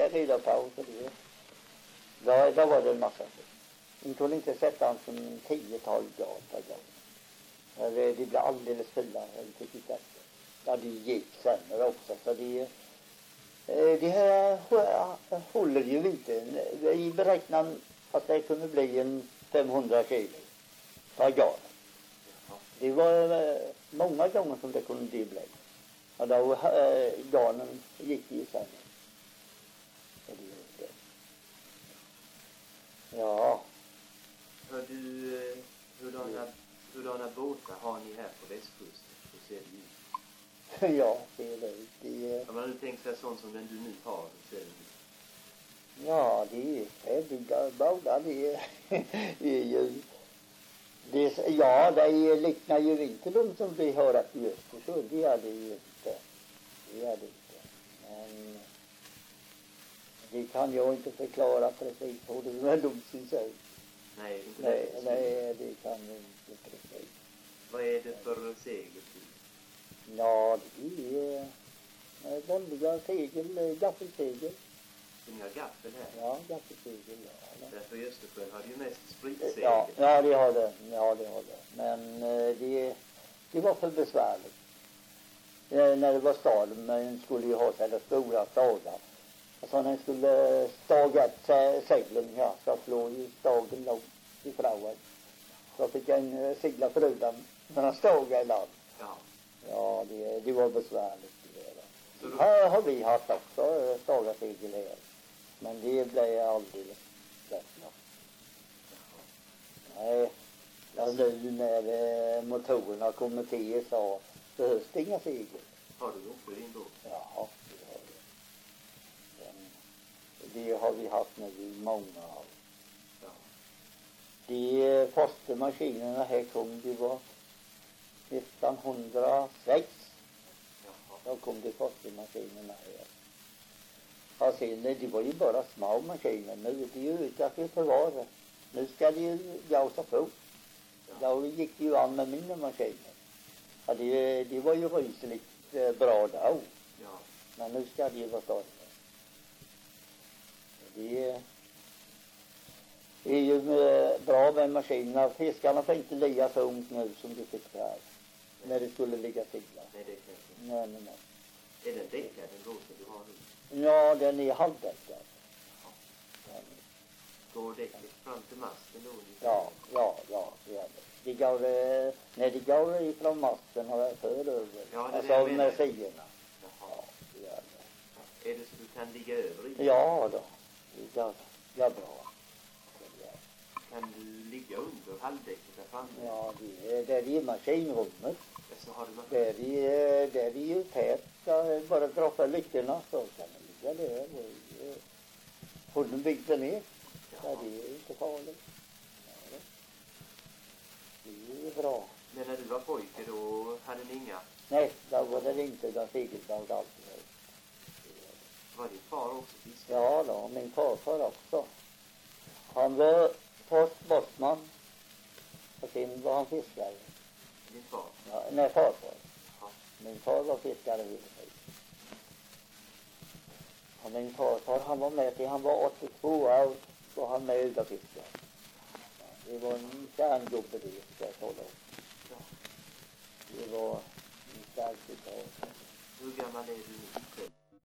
jag reda på för det. Då var det en massa. De kunde inte sätta han som 10-tal grad per gång. Det blev alldeles fylla. Jag tycker inte. Ja, det gick sämre också. Så det här håller ju inte. Vi beräknar att det kunde bli en 500 kilo per garn. Det var många gånger som det kunde bli. Och då garnen gick ju sen. Ja. Hör du, hurdana båtar har ni här på västkusten? Hur ser det ut? Ja, det är det. Om man nu tänker sig sånt som den du nu har, hur ser det ut? Ja, det är färdiga båtar. Det är ju... det liknar ju inte de som vi har att i Östersjön. Det är det ju inte. Men det kan jag inte förklara precis på det med de som säger. Nej, det kan jag inte precis. Vad är det för segel? Ja, det är vanliga segel, gaffelsegel. Ni har gaffel här? Ja, gaffelsegel, ja. Därför i Östersjön har det ju mest spritsegel. Ja, det har det. Men det var för besvärligt. När det var staden, men skulle ju ha sådana stora stagar. Alltså när man skulle staga seglen, så slår ju stagen långt ifrån. Så fick jag segla förutan när han stagade i land. Ja, det var besvärligt. Här har vi haft också stagarsegel här. Men det blev alldeles bättre. Nej, nu när motorerna kommer till så behövs det inga segel. Har du också din båt? Ja, det har det. Det har vi haft nu i många år. Ja. De första maskinerna här kom, det var 1906. Då kom de första maskinerna här. Och sen, det var ju bara små maskiner. Nu är det ju utökat för varor. Nu ska det ju gå så fort. Då gick det ju an med mindre maskiner. Ja, det var ju rysligt bra då. Ja. Men nu ska det ju vara större. Det är ju bra med maskinerna. Fiskarna får inte ligga så ont nu som de fick här. När det skulle ligga stilla. Nej, det kan jag inte. Nej. Är den däckad, den båten du har nu? Ja, den är halvdäckad. Går däcket fram till masten då? Ja, det är det. Det går, när det går ifrån masten har jag för över. Ja, det alltså med sidorna. Jaha. Ja, det är det. Är det så du kan ligga över i? Ja då, det går bra. Kan du ligga under halvdäcket där framme? Ja, det är i maskinrummet. Så har du där är ju tät. Bara dra för lyckorna så kan man ligga där. Hunden byggde ner. Ja, det är inte farligt. Ja, det är bra. Men när du var pojke då hade ni inga? Nej, då var det inte. Då segelbåt alltid. Var din far också fiskare? Ja då, min farfar också. Han var först bossman. Och sen var han fiskare. Din far? Ja, nej, farfar. Ja. Min far var fiskare hela tiden. Och min farfar, han var med till han var 82 år. Så han med ut och fiskade. Ja, det var en kärngubbe det, ska jag tala om. Ja. Det var en stark fiskare. Hur gammal är du nu?